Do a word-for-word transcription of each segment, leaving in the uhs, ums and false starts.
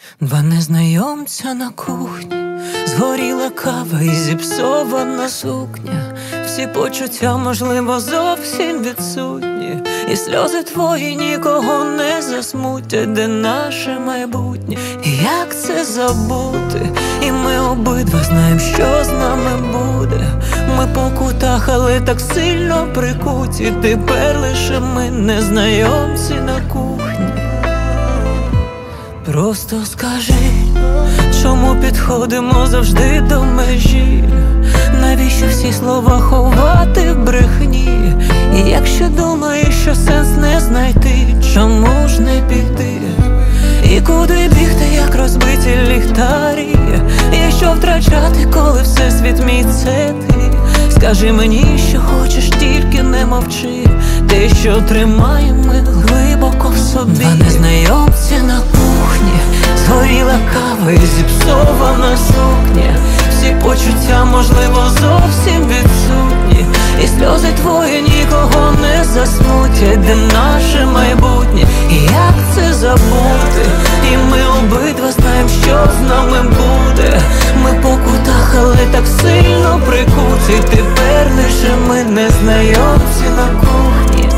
Два незнайомця на кухні, згоріла кава і зіпсована сукня. Всі почуття, можливо, зовсім відсутні, і сльози твої нікого не засмутять. Де наше майбутнє, і як це забути? І ми обидва знаємо, що з нами буде. Ми по кутах, але так сильно прикуті. Тепер лише ми незнайомці на кухні. Просто скажи, чому підходимо завжди до межі? Навіщо всі слова ховати в брехні? І якщо думаєш, що сенс не знайти, чому ж не піти? І куди бігти, як розбиті ліхтарі? Є що втрачати, коли всесвіт мій це ти? Скажи мені, що хочеш, тільки не мовчи. Те, що тримаємо ми глибоко в собі. Два незнайомці на кухні, згоріла кава і зіпсована сукня. Всі почуття, можливо, зовсім відсутні, і сльози твої нікого не засмутять. Де наше майбутнє, і як це забути? І ми обидва знаємо, що з нами буде. Ми по кутах, але так сильно прикуті. Тепер лише ми незнайомці на кухні.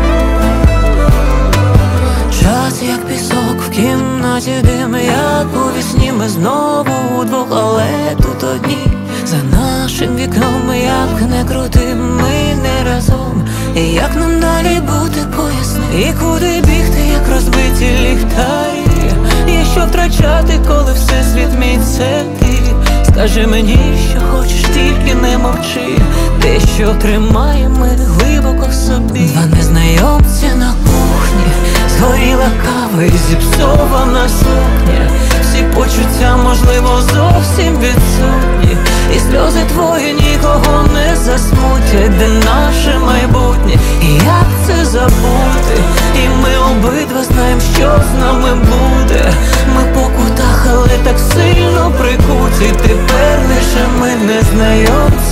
Час як пісок в кімнаті, дим як у вісні. Ми знову удвох, але тут одні. За нашим вікном, як не крути, ми не разом. І як нам далі бути, поясни? І куди бігти, як розбиті ліхтарі? Є що втрачати, коли всесвіт мій це ти? Скажи мені, що хочеш, тільки не мовчи. Те, що тримаємо ми глибоко в собі. Два незнайомці на кухні, згоріла кава і зіпсована сукня. Всі почуття, можливо, зовсім відсутні, і сльози твої нікого не засмутять. Де наше майбутнє, і як це забути? І ми обидва знаємо, що з нами буде. Ми по кутах, але так сильно прикуті. Тепер лише ми незнайомці